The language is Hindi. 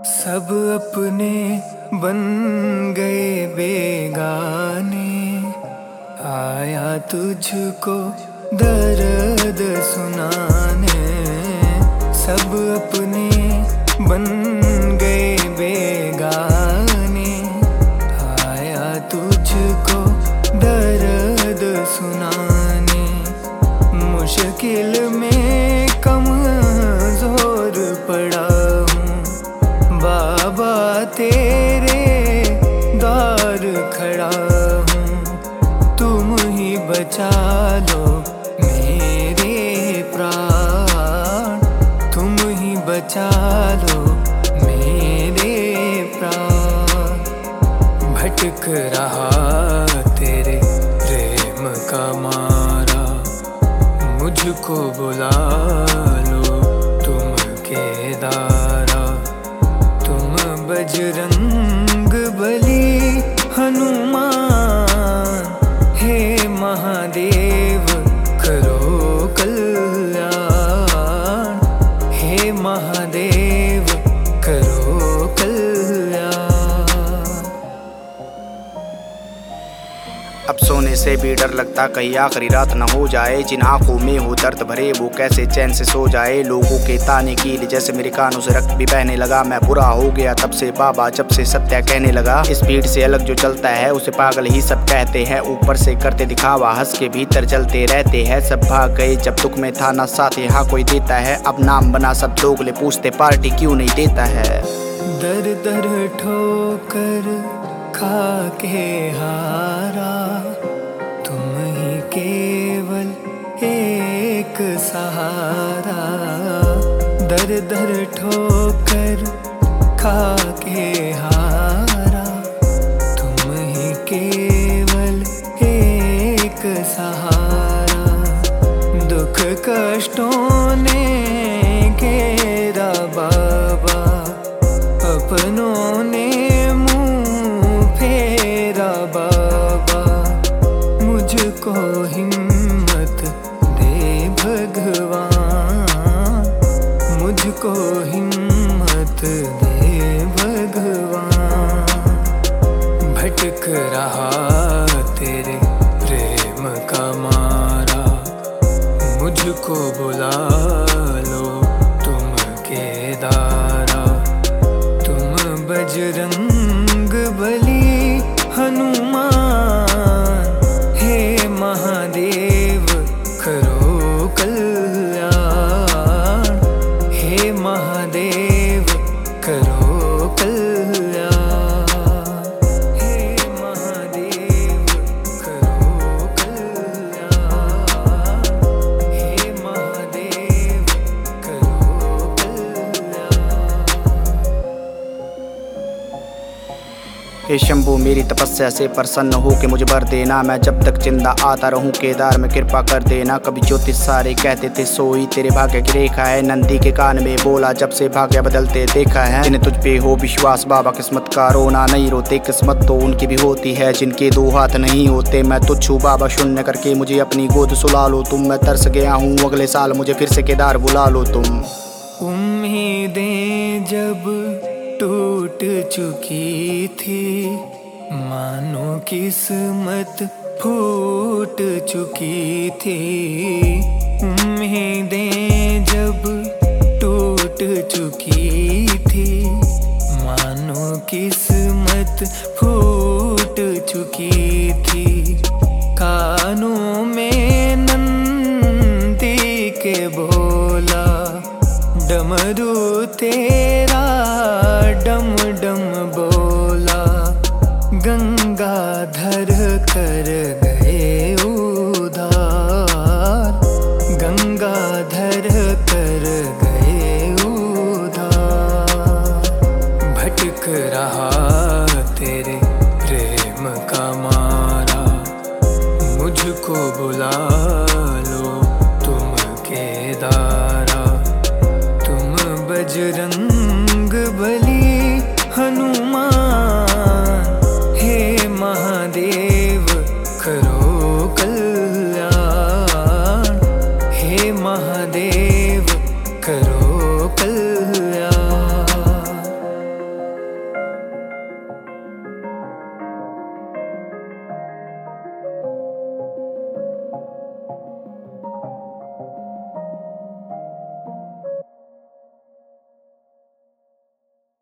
सब अपने बन गए बेगाने, आया तुझको दर्द सुनाने। सब अपने बन गए बेगाने, आया तुझको दर्द सुनाने। मुश्किल में कमज़ोर पड़ा हूँ, बाबा तेरे द्वार खड़ा हूँ। तुम ही बचा लो मेरे प्राण, तुम ही बचा लो मेरे प्राण। भटक रहा तेरे प्रेम का मारा, मुझको बुला लो तुम केदारा। तुम बजरंग बली हनुमान, हे महादेव करो कल्याण। हे महादेव करो कल्याण। अब सोने से भी डर लगता कहीं आखिरी रात न हो जाए। जिन आंखों में हो दर्द भरे वो कैसे चैन से सो जाए। लोगों के ताने कील जैसे मेरे कानों से रक्त भी बहने लगा। मैं बुरा हो गया तब से बाबा जब से सत्या कहने लगा। इस भीड़ से अलग जो चलता है उसे पागल ही सब कहते हैं। ऊपर से करते दिखावा हंस के भीतर चलते रहते हैं। सब भाग गए जब दुख में था ना साथ यहाँ कोई देता है। अब नाम बना सब दोगले पूछते पार्टी क्यों नहीं देता है। दर दर ठोकर खा के हारा, तुम ही केवल एक सहारा। दर दर ठोकर खा के हारा, तुम ही केवल एक सहारा। दुख कष्टों ने घेरा बाबा, अपनों ने मुंह फेरा बाबा। मुझको हिम्मत दे भगवान, मुझको हिम्मत दे भगवान। भटक रहा तेरे प्रेम का मारा, मुझको बुला लो तुम केदारा। तुम बजरंग बली हनुमान, हे महादेव करो कल्याण। हे महादेव करो कल्याण। हे महादेव करो कल्याण। हे महादेव करो कल्याण। हे शंभू मेरी तपस्या से प्रसन्न हो के मुझे भर देना। मैं जब तक जिंदा आता रहूं केदार में कृपा कर देना। कभी ज्योतिष सारे कहते थे सोई तेरे भाग्य की रेखा है। नंदी के कान में बोला जब से भाग्य बदलते देखा है। जिन्हें तुझ पे हो विश्वास बाबा किस्मत का रोना नहीं रोते। किस्मत तो उनकी भी होती है जिनके दो हाथ नहीं होते। मैं तुझ छू बाबा शून्य करके मुझे अपनी गोद सुला लो तुम। मैं तरस गया हूँ अगले साल मुझे फिर से केदार बुला लो तुम। उम्मीदें जब टूट चुकी थी, मानो किस्मत फूट चुकी थी। उम्मीदें जब टूट चुकी थी, मानो किस्मत फूट चुकी थी। कानों में नंदी के बोला, डमरू तेरा डम डम बोला। गंगाधर कर